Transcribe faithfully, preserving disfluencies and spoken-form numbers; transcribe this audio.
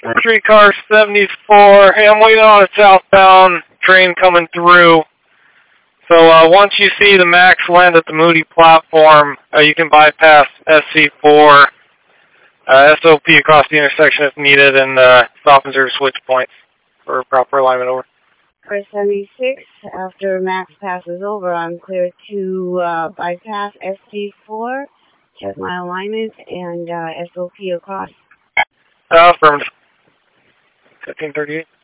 Streetcar seventy-four. Hey, I'm waiting on a southbound train coming through. So uh, once you see the MAX land at the Moody platform, uh, you can bypass S C four, uh, S O P across the intersection if needed, and uh, stop and zero switch points for proper alignment. Over. For seventy-six, after MAX passes over, I'm clear to uh, bypass S C four, check my alignment, and uh, S O P across. Uh, affirmative. fifteen thirty-eight.